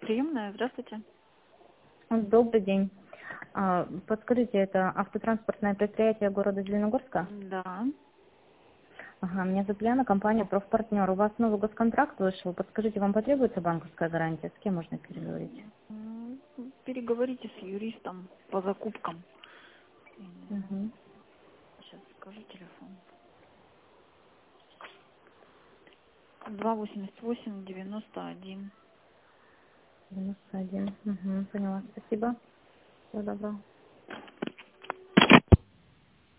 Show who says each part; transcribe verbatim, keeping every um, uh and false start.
Speaker 1: Приемная, здравствуйте.
Speaker 2: Добрый день. А, Подскажите, это автотранспортное предприятие города Зеленогорска?
Speaker 1: Да.
Speaker 2: Ага, меня зовут Яна, компания «Профпартнер». У вас новый госконтракт вышел. Подскажите, вам потребуется банковская гарантия? С кем можно переговорить?
Speaker 1: М, Переговорите с юристом по закупкам.
Speaker 2: Угу.
Speaker 1: Сейчас скажу телефон. Два восемьдесят восемь девяносто один.
Speaker 2: девяносто один. Угу, поняла. Спасибо. Всего доброго.